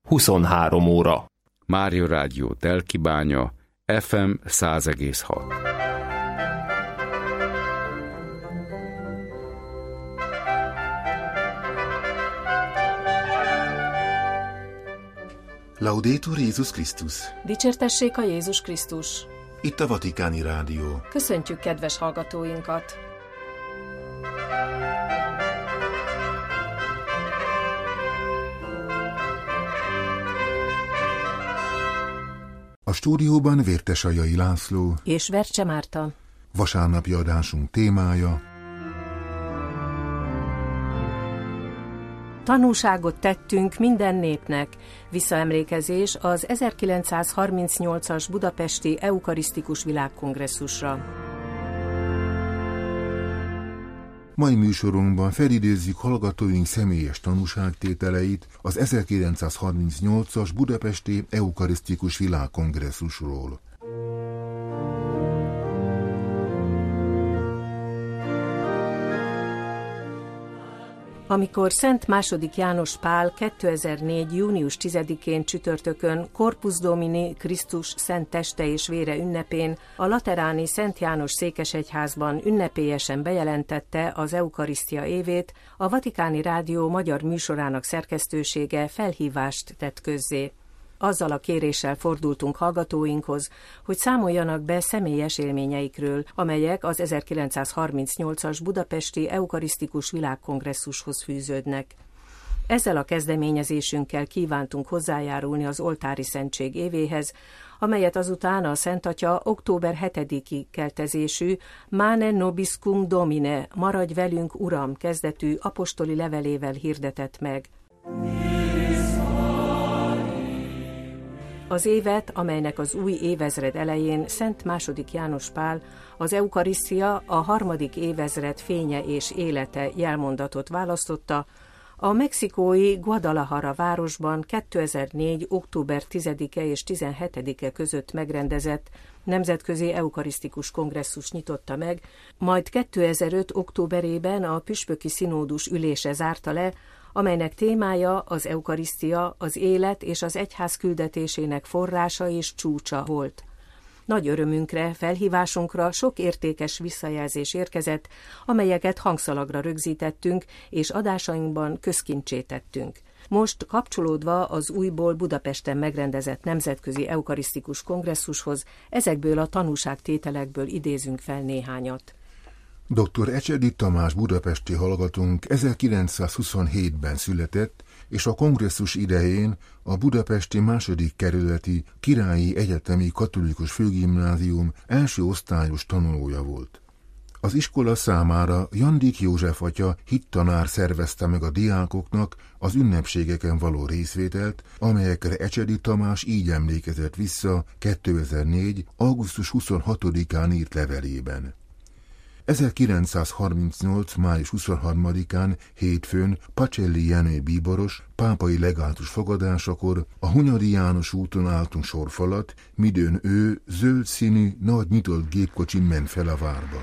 23 óra. Mária Rádió Telkibánya, FM 100,6. Laudetur Jézus Krisztus! Dicsértessék a Jézus Krisztus! Itt a Vatikáni Rádió. Köszöntjük kedves hallgatóinkat! A stúdióban Vértesajai László és Vercse Márta. Vasárnapi adásunk témája: Tanúságot tettünk minden népnek. Visszaemlékezés az 1938-as budapesti eukarisztikus világkongresszusra. Mai műsorunkban felidézzük hallgatóink személyes tanúságtételeit az 1938-as budapesti eukarisztikus világkongresszusról. Amikor Szent II. János Pál 2004. június 10-én csütörtökön Corpus Domini Krisztus szent teste és vére ünnepén a lateráni Szent János székesegyházban ünnepélyesen bejelentette az eukarisztia évét, a Vatikáni Rádió magyar műsorának szerkesztősége felhívást tett közzé. Azzal a kéréssel fordultunk hallgatóinkhoz, hogy számoljanak be személyes élményeikről, amelyek az 1938-as budapesti eukarisztikus világkongresszushoz fűződnek. Ezzel a kezdeményezésünkkel kívántunk hozzájárulni az oltári szentség évéhez, amelyet azután a Szent Atya október 7-i keltezésű Mane nobis cum Domine, maradj velünk Uram kezdetű apostoli levelével hirdetett meg. Az évet, amelynek az új évezred elején Szent II. János Pál az eukarisztia a harmadik évezred fénye és élete jelmondatot választotta, a mexikói Guadalajara városban 2004. október 10-e és 17-e között megrendezett nemzetközi eukarisztikus kongresszus nyitotta meg, majd 2005. októberében a püspöki színódus ülése zárta le, amelynek témája az eukarisztia, az élet és az egyház küldetésének forrása és csúcsa volt. Nagy örömünkre, felhívásunkra sok értékes visszajelzés érkezett, amelyeket hangszalagra rögzítettünk és adásainkban közkincsé tettünk. Most kapcsolódva az újból Budapesten megrendezett nemzetközi eukarisztikus kongresszushoz, ezekből a tanúságtételekből idézünk fel néhányat. Dr. Ecsedi Tamás budapesti hallgatónk 1927-ben született, és a kongresszus idején a budapesti második kerületi Királyi Egyetemi Katolikus Főgimnázium első osztályos tanulója volt. Az iskola számára Jandik József atya hittanár szervezte meg a diákoknak az ünnepségeken való részvételt, amelyekre Ecsedi Tamás így emlékezett vissza 2004. augusztus 26-án írt levelében. 1938. május 23-án hétfőn Pacelli Jenő bíboros pápai legátus fogadásakor a Hunyadi János úton álltunk sorfalat, midőn ő zöld színű, nagy nyitott gépkocsin ment fel a várba.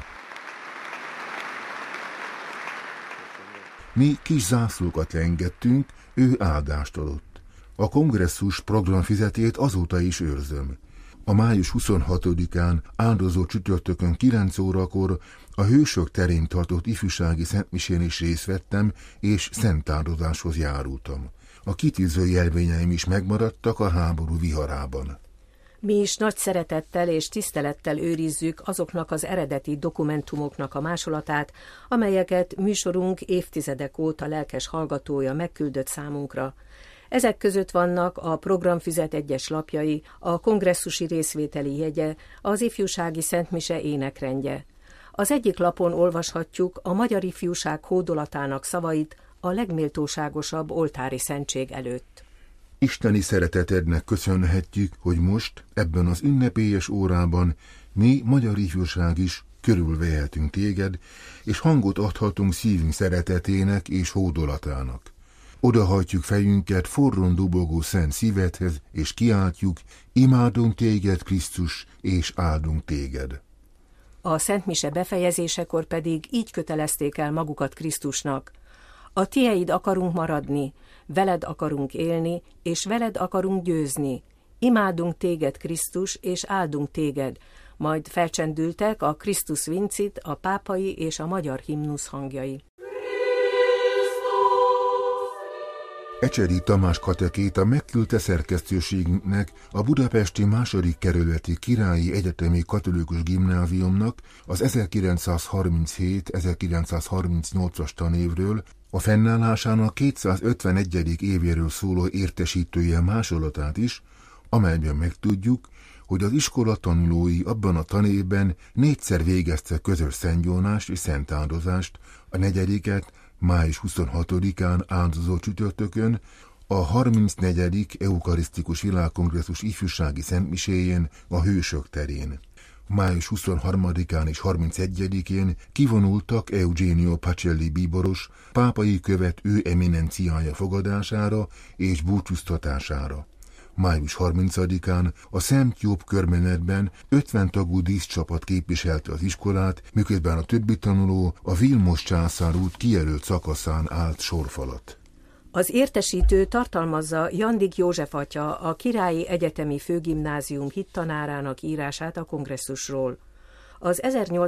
Mi kis zászlókat lengettünk, ő áldást adott. A kongresszus programfizetét azóta is őrzöm. A május 26-án áldozó csütörtökön 9 órakor a Hősök terén tartott ifjúsági szentmisén is részt vettem, és szentáldozáshoz járultam. A kitűző jelvényeim is megmaradtak a háború viharában. Mi is nagy szeretettel és tisztelettel őrizzük azoknak az eredeti dokumentumoknak a másolatát, amelyeket műsorunk évtizedek óta lelkes hallgatója megküldött számunkra. Ezek között vannak a programfüzet egyes lapjai, a kongresszusi részvételi jegye, az ifjúsági szentmise énekrendje. Az egyik lapon olvashatjuk a magyar ifjúság hódolatának szavait a legméltóságosabb oltári szentség előtt. Isteni szeretetednek köszönhetjük, hogy most, ebben az ünnepélyes órában mi, magyar ifjúság is körülvehetünk téged, és hangot adhatunk szívünk szeretetének és hódolatának. Odahajtjuk fejünket forrón dobogó szent szívedhez, és kiáltjuk, imádunk téged, Krisztus, és áldunk téged. A szentmise befejezésekor pedig így kötelezték el magukat Krisztusnak. A tieid akarunk maradni, veled akarunk élni, és veled akarunk győzni. Imádunk téged, Krisztus, és áldunk téged. Majd felcsendültek a Krisztus Vincit, a pápai és a magyar himnusz hangjai. Ecsedi Tamás katekéta megküldte szerkesztőségünknek a budapesti második kerületi Királyi Egyetemi Katolikus Gimnáziumnak az 1937-1938-as tanévről, a fennállásának 251. évéről szóló értesítője másolatát is, amelyben megtudjuk, hogy az iskola tanulói abban a tanévben 4-szer végezte közös szentgyónást és szentáldozást, a 4. május 26-án áldozó csütörtökön, a 34. Eukarisztikus Világkongresszus ifjúsági szentmiséjén a Hősök terén. Május 23-án és 31-én kivonultak Eugenio Pacelli bíboros, pápai követ ő eminenciája fogadására és búcsúztatására. Május 30-án a Szent Jobb körmenetben 50 tagú díszcsapat képviselte az iskolát, miközben a többi tanuló a Vilmos császár út kijelölt szakaszán állt sorfalat. Az értesítő tartalmazza Jandik József atya, a Királyi Egyetemi Főgimnázium hittanárának írását a kongresszusról. Az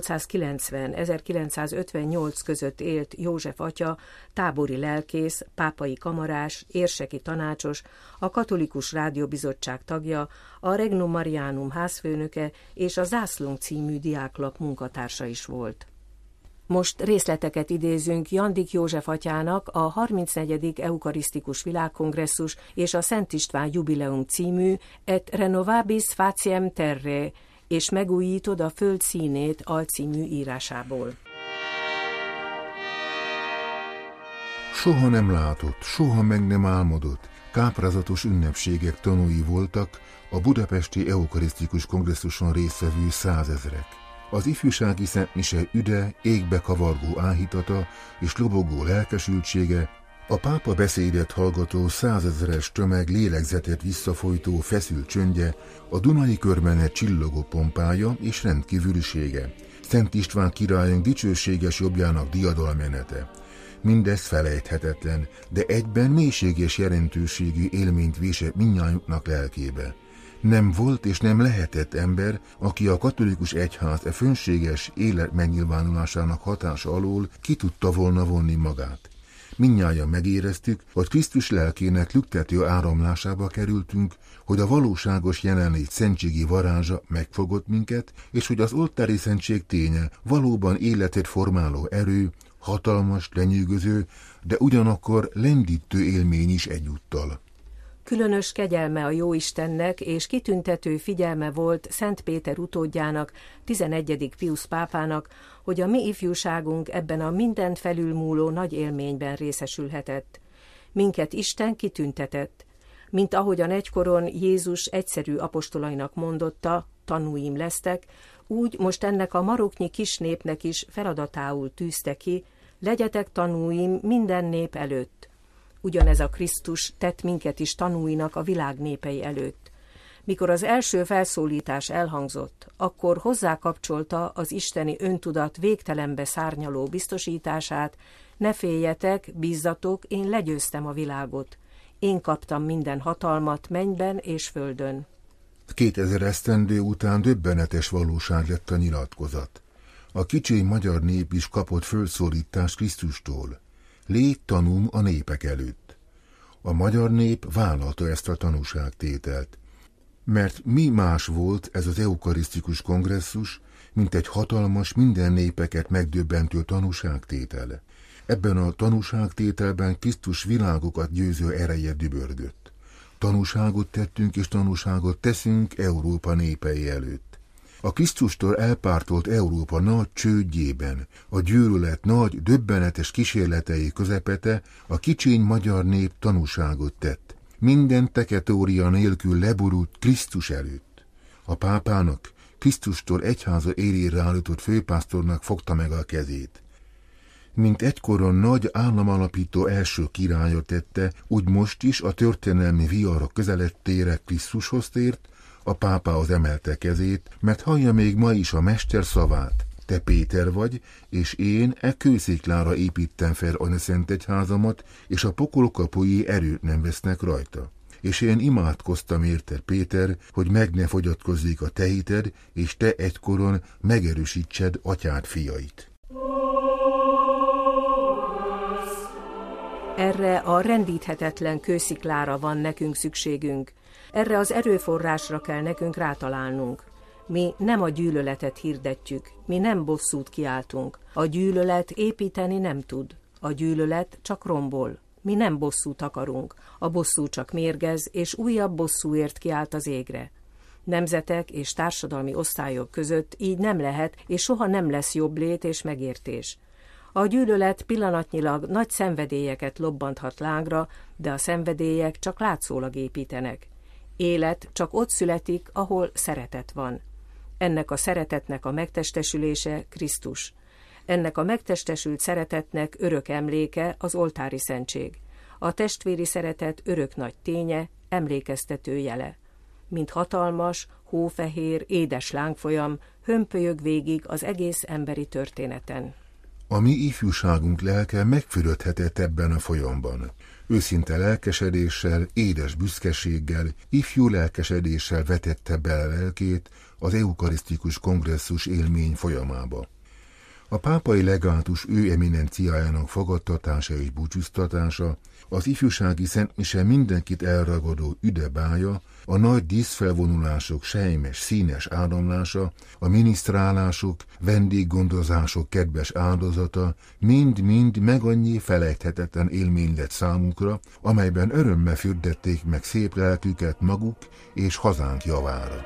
1890-1958 között élt József atya, tábori lelkész, pápai kamarás, érseki tanácsos, a Katolikus Rádióbizottság tagja, a Regnum Marianum házfőnöke és a Zászlónk című diáklap munkatársa is volt. Most részleteket idézünk Jandik József atyának a 34. Eukarisztikus Világkongresszus és a Szent István Jubileum című Et renovabis faciem terre, és megújítod a föld színét alcímű írásából. Soha nem látott, soha meg nem álmodott, káprázatos ünnepségek tanúi voltak a budapesti eukarisztikus kongresszuson résztvevő 100 000-ek. Az ifjúsági szentmise üde, égbe kavargó áhítata és lobogó lelkesültsége, a pápa beszédet hallgató 100 000-es tömeg lélegzetet visszafolytó feszült csöndje, a Dunai körmenet csillogó pompája és rendkívülisége, Szent István királyunk dicsőséges jobbjának diadalmenete. Mindez felejthetetlen, de egyben mélységes jelentőségű élményt vésett mindnyájunknak lelkébe. Nem volt és nem lehetett ember, aki a katolikus egyház fönséges élet megnyilvánulásának hatása alól ki tudta volna vonni magát. Mindnyájan megéreztük, hogy Krisztus lelkének lüktető áramlásába kerültünk, hogy a valóságos jelenlét szentségi varázsa megfogott minket, és hogy az oltári szentség ténye valóban életet formáló erő, hatalmas, lenyűgöző, de ugyanakkor lendítő élmény is egyúttal. Különös kegyelme a Jóistennek és kitüntető figyelme volt Szent Péter utódjának, 11. Piusz pápának, hogy a mi ifjúságunk ebben a mindent felülmúló nagy élményben részesülhetett. Minket Isten kitüntetett. Mint ahogyan egykoron Jézus egyszerű apostolainak mondotta, tanúim lesztek, úgy most ennek a maroknyi kis népnek is feladatául tűzte ki, legyetek tanúim minden nép előtt. Ugyanez a Krisztus tett minket is tanúinak a világ népei előtt. Mikor az első felszólítás elhangzott, akkor hozzákapcsolta az isteni öntudat végtelenbe szárnyaló biztosítását: ne féljetek, bízzatok, én legyőztem a világot. Én kaptam minden hatalmat mennyben és földön. 2000 esztendő után döbbenetes valóság lett a nyilatkozat. A kicsi magyar nép is kapott fölszólítást Krisztustól. Légy tanúm a népek előtt. A magyar nép vállalta ezt a tanúságtételt. Mert mi más volt ez az eukarisztikus kongresszus, mint egy hatalmas, minden népeket megdöbbentő tanúságtétel. Ebben a tanúságtételben Krisztus világokat győző ereje dübörgött. Tanúságot tettünk és tanúságot teszünk Európa népei előtt. A Krisztustól elpártolt Európa nagy csődjében, a gyűlölet nagy, döbbenetes kísérletei közepete a kicsiny magyar nép tanúságot tett. Minden teketória nélkül leborult Krisztus előtt. A pápának, Krisztustól egyháza élére állított főpásztornak fogta meg a kezét. Mint egykoron nagy államalapító első királya tette, úgy most is a történelmi viharok közelettére Krisztushoz tért, a pápához emelte kezét, mert hallja még ma is a mester szavát: te Péter vagy, és én kősziklára építem fel anyaszent egyházamat, és a pokol kapui erőt nem vesznek rajta. És én imádkoztam érted, Péter, hogy meg ne fogyatkozzék a te hited, és te egykoron megerősítsed atyád fiait. Erre a rendíthetetlen kősziklára van nekünk szükségünk. Erre az erőforrásra kell nekünk rátalálnunk. Mi nem a gyűlöletet hirdetjük, mi nem bosszút kiáltunk. A gyűlölet építeni nem tud. A gyűlölet csak rombol. Mi nem bosszút akarunk. A bosszú csak mérgez, és újabb bosszúért kiált az égre. Nemzetek és társadalmi osztályok között így nem lehet, és soha nem lesz jobblét és megértés. A gyűlölet pillanatnyilag nagy szenvedélyeket lobbanthat lángra, de a szenvedélyek csak látszólag építenek. Élet csak ott születik, ahol szeretet van. Ennek a szeretetnek a megtestesülése Krisztus. Ennek a megtestesült szeretetnek örök emléke az oltári szentség. A testvéri szeretet örök nagy ténye, emlékeztető jele. Mint hatalmas, hófehér, édes lángfolyam, hömpölyög végig az egész emberi történeten. A mi ifjúságunk lelke megfürödhetett ebben a folyamban. Őszinte lelkesedéssel, édes büszkeséggel, ifjú lelkesedéssel vetette bele lelkét az eukarisztikus kongresszus élmény folyamába. A pápai legátus ő eminenciájának fogadtatása és búcsúztatása, az ifjúsági szentmise mindenkit elragadó üdebája, a nagy díszfelvonulások sejmes, színes áramlása, a minisztrálások, vendéggondozások kedves áldozata, mind-mind megannyi felejthetetlen élmény lett számukra, amelyben örömmel fürdették meg szép lelküket maguk és hazánk javára.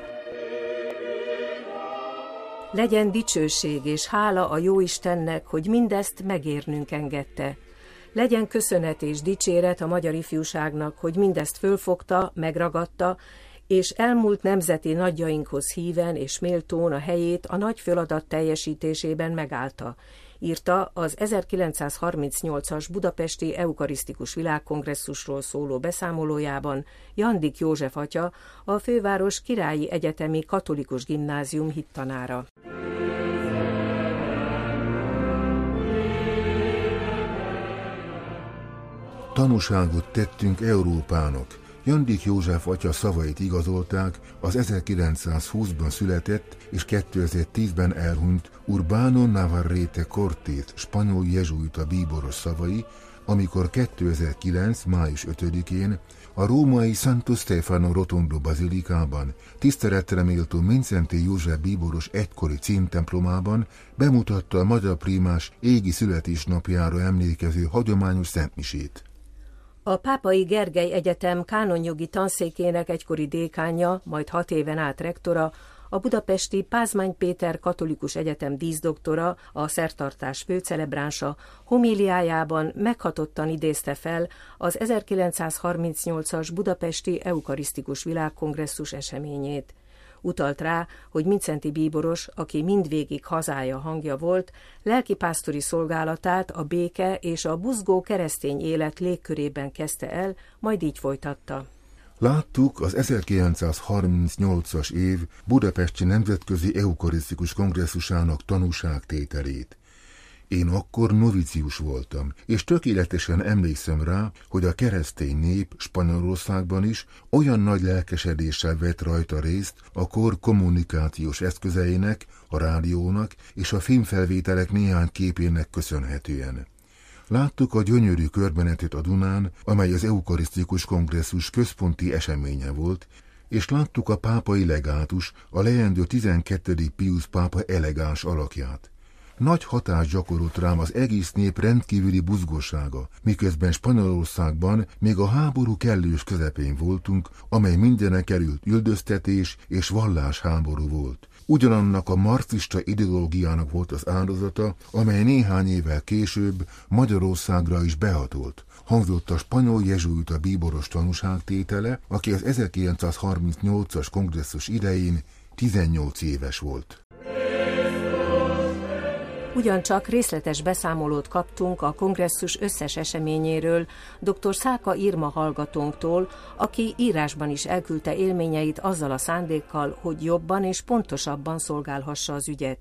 Legyen dicsőség és hála a Jóistennek, hogy mindezt megérnünk engedte. Legyen köszönet és dicséret a magyar ifjúságnak, hogy mindezt fölfogta, megragadta, és elmúlt nemzeti nagyjainkhoz híven és méltón a helyét a nagy feladat teljesítésében megállta, írta az 1938-as budapesti eukarisztikus világkongresszusról szóló beszámolójában Jandik József atya, a főváros Királyi Egyetemi Katolikus Gimnázium hittanára. Tanúságot tettünk Európának. Jandik József atya szavait igazolták az 1920-ban született és 2010-ben elhunyt Urbano Navarrete Cortés spanyol jezsuita bíboros szavai, amikor 2009. május 5-én a római Santo Stefano Rotondo bazilikában tiszteletre méltó Mindszenty József bíboros egykori címtemplomában bemutatta a magyar prímás égi születésnapjára emlékező hagyományos szentmisét. A Pápai Gergely Egyetem kánonjogi tanszékének egykori dékánja, majd 6 éven át rektora, a budapesti Pázmány Péter Katolikus Egyetem díszdoktora, a szertartás főcelebránsa homíliájában meghatottan idézte fel az 1938-as budapesti eukarisztikus világkongresszus eseményét. Utalt rá, hogy Mindszenty bíboros, aki mindvégig hazája hangja volt, lelkipásztori szolgálatát a béke és a buzgó keresztény élet légkörében kezdte el, majd így folytatta. Láttuk az 1938-as év budapesti nemzetközi eukarisztikus kongresszusának tanúságtételét. Én akkor novicius voltam, és tökéletesen emlékszem rá, hogy a keresztény nép Spanyolországban is olyan nagy lelkesedéssel vett rajta részt a kor kommunikációs eszközeinek, a rádiónak és a filmfelvételek néhány képének köszönhetően. Láttuk a gyönyörű körbenetet a Dunán, amely az eukarisztikus kongresszus központi eseménye volt, és láttuk a pápai legátus, a leendő 12. Piusz pápa elegáns alakját. Nagy hatást gyakorolt rám az egész nép rendkívüli buzgósága, miközben Spanyolországban még a háború kellős közepén voltunk, amely mindenekelőtt üldöztetés és vallásháború volt. Ugyanannak a marxista ideológiának volt az áldozata, amely néhány évvel később Magyarországra is behatolt. Hangzott a spanyol jezsuita bíboros tanúságtétele, aki az 1938-as kongresszus idején 18 éves volt. Ugyancsak részletes beszámolót kaptunk a kongresszus összes eseményéről dr. Szálka Irma hallgatónktól, aki írásban is elküldte élményeit azzal a szándékkal, hogy jobban és pontosabban szolgálhassa az ügyet.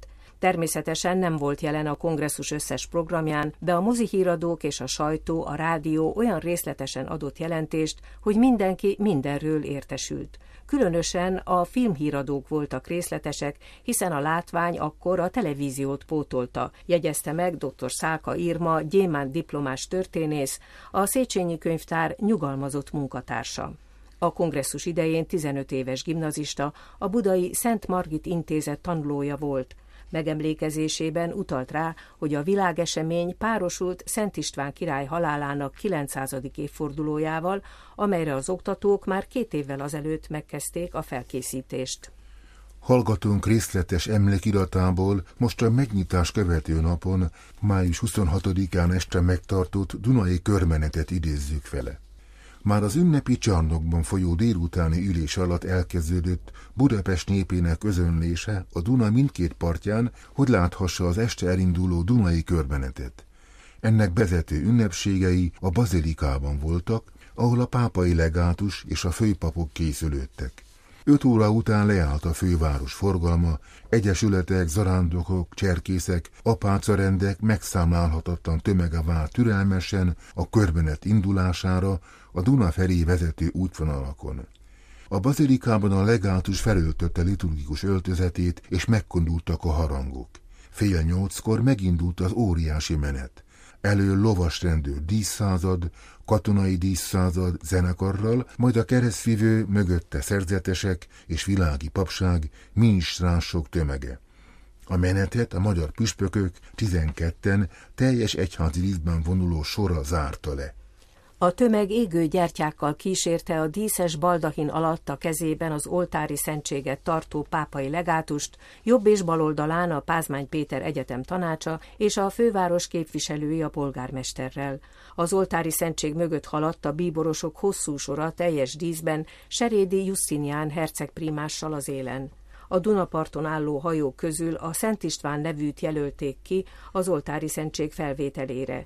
Természetesen nem volt jelen a kongresszus összes programján, de a mozihíradók és a sajtó, a rádió olyan részletesen adott jelentést, hogy mindenki mindenről értesült. Különösen a filmhíradók voltak részletesek, hiszen a látvány akkor a televíziót pótolta, jegyezte meg dr. Szálka Irma, gyémánt diplomás történész, a Széchenyi Könyvtár nyugalmazott munkatársa. A kongresszus idején 15 éves gimnazista, a budai Szent Margit Intézet tanulója volt. Megemlékezésében utalt rá, hogy a világesemény párosult Szent István király halálának 900. évfordulójával, amelyre az oktatók már 2 évvel azelőtt megkezdték a felkészítést. Hallgatónk részletes emlékiratából most a megnyitás követő napon, május 26-án este megtartott Dunai körmenetet idézzük vele. Már az ünnepi csarnokban folyó délutáni ülés alatt elkezdődött Budapest népének özönlése a Duna mindkét partján, hogy láthassa az este elinduló Dunai körmenetet. Ennek vezető ünnepségei a bazilikában voltak, ahol a pápai legátus és a főpapok készülődtek. 5 óra után leállt a főváros forgalma, egyesületek, zarándokok, cserkészek, apácarendek megszámlálhatatlan tömege várt türelmesen a körmenet indulására a Duna felé vezető útvonalakon. A bazilikában a legátus felöltötte liturgikus öltözetét, és megkondultak a harangok. 7:30-kor megindult az óriási menet. Elől lovasrendőr díszszázad, katonai díszszázad zenekarral, majd a keresztvívő mögötte szerzetesek és világi papság, ministránsok tömege. A menetet a magyar püspökök 12-en teljes egyházi díszben vonuló sora zárta le. A tömeg égő gyertyákkal kísérte a díszes baldahin alatt a kezében az oltári szentséget tartó pápai legátust, jobb és bal oldalán a Pázmány Péter Egyetem tanácsa és a főváros képviselői a polgármesterrel. Az oltári szentség mögött haladt a bíborosok hosszú sora teljes díszben Serédi Justinián hercegprímással az élen. A Dunaparton álló hajók közül a Szent István nevűt jelölték ki az oltári szentség felvételére.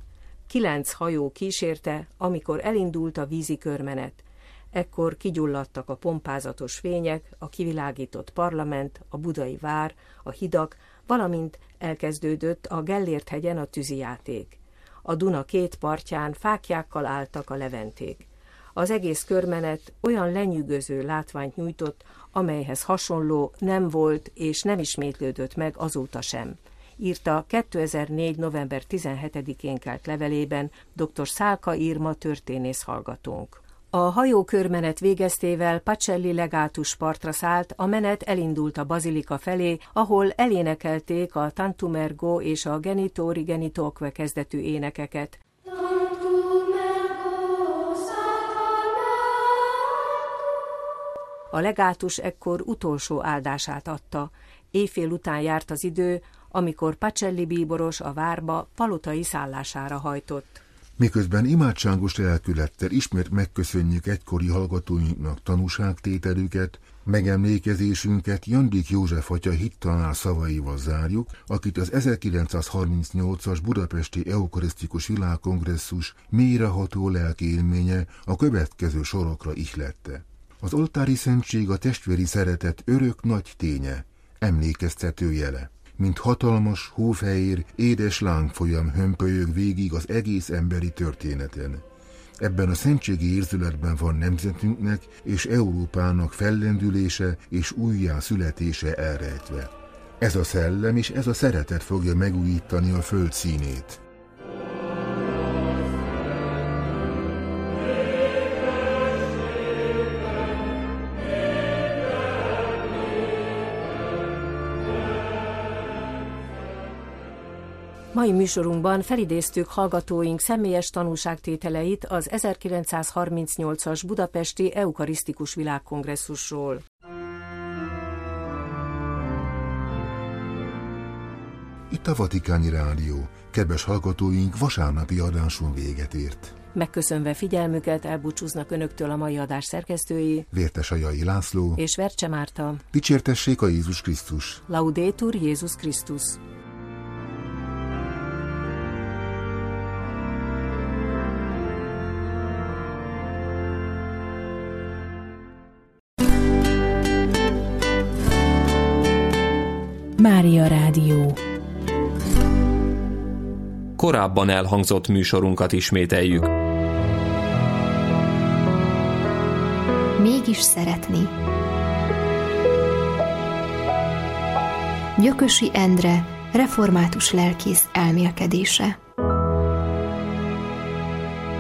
9 hajó kísérte, amikor elindult a vízi körmenet. Ekkor kigyulladtak a pompázatos fények, a kivilágított parlament, a budai vár, a hidak, valamint elkezdődött a Gellért-hegyen a tűzijáték. A Duna 2 partján fáklyákkal álltak a leventék. Az egész körmenet olyan lenyűgöző látványt nyújtott, amelyhez hasonló nem volt és nem ismétlődött meg azóta sem, írta 2004. november 17-én kelt levelében dr. Szálka Irma történész hallgatónk. A hajókörmenet végeztével Pacelli legátus partra szállt, a menet elindult a bazilika felé, ahol elénekelték a Tantum ergo és a Genitori genitoque kezdetű énekeket. A legátus ekkor utolsó áldását adta. Éjfél után járt az idő, amikor Pacelli bíboros a várba palotai szállására hajtott. Miközben imádságos lelkülettel ismét megköszönjük egykori hallgatóinknak tanúságtételüket, megemlékezésünket Jandik József atya hittanár szavaival zárjuk, akit az 1938-as budapesti eukarisztikus világkongresszus mélyreható lelki élménye a következő sorokra ihlette. Az oltári szentség a testvéri szeretet örök nagy ténye, emlékeztető jele. Mint hatalmas, hófehér, édes lángfolyam hömpölyög végig az egész emberi történeten. Ebben a szentségi érzületben van nemzetünknek és Európának fellendülése és újjászületése elrejtve. Ez a szellem és ez a szeretet fogja megújítani a föld színét. Mai műsorunkban felidéztük hallgatóink személyes tanúságtételeit az 1938-as budapesti eukarisztikus világkongresszusról. Itt a Vatikáni Rádió. Kedves hallgatóink, vasárnapi adásunk véget ért. Megköszönve figyelmüket elbúcsúznak önöktől a mai adás szerkesztői Vértes Ajai László és Vercse Márta. Dicsértessék a Jézus Krisztus! Laudetur Jézus Krisztus! Mária Rádió. korábban elhangzott műsorunkat ismételjük. Mégis szeretni. Gyökösi Endre református lelkész elmélkedése.